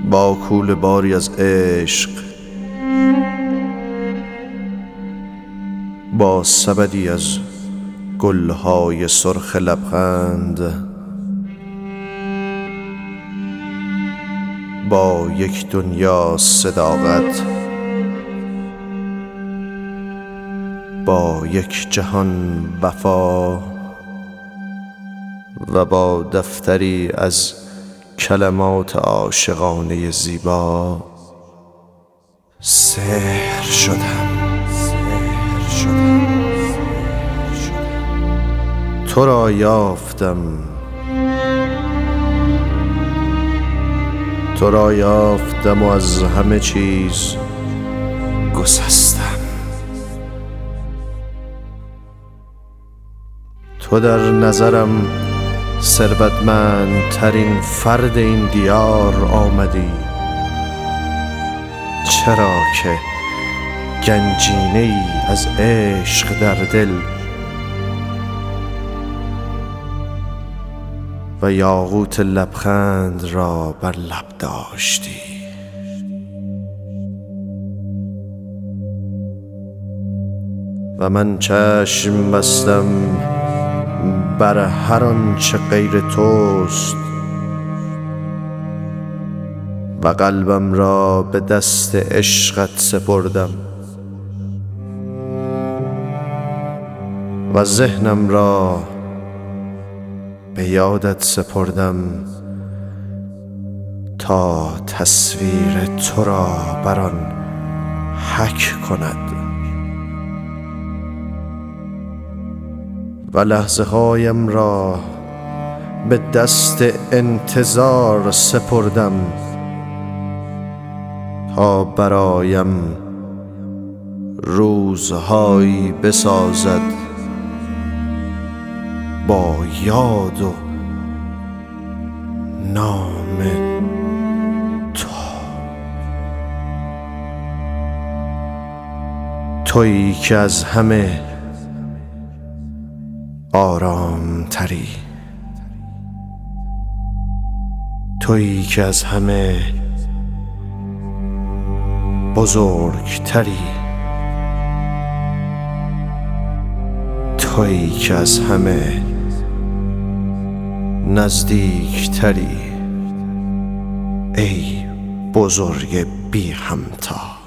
با کوله باری از عشق، با سبدی از گلهای سرخ لبخند، با یک دنیا صداقت، با یک جهان وفا و با دفتری از کلمات عاشقانه زیبا سحر شدم. تو را یافتم، تو را یافتم و از همه چیز گسستم. تو در نظرم ثروتمندترین فرد این دیار آمدی، چرا که گنجینه ای از عشق در دل و یاقوت لبخند را بر لب داشتی. و من چشم بستم بر هر آنچه غیر توست و قلبم را به دست عشقت سپردم و ذهنم را به یادت سپردم تا تصویر تو را بر آن حک کند و لحظه هایم را به دست انتظار سپردم تا برایم روزهایی بسازد با یاد و نام تو. تویی که از همه آرام تری، تویی که از همه بزرگتری، تویی که از همه نزدیکتری، ای بزرگ بی همتا.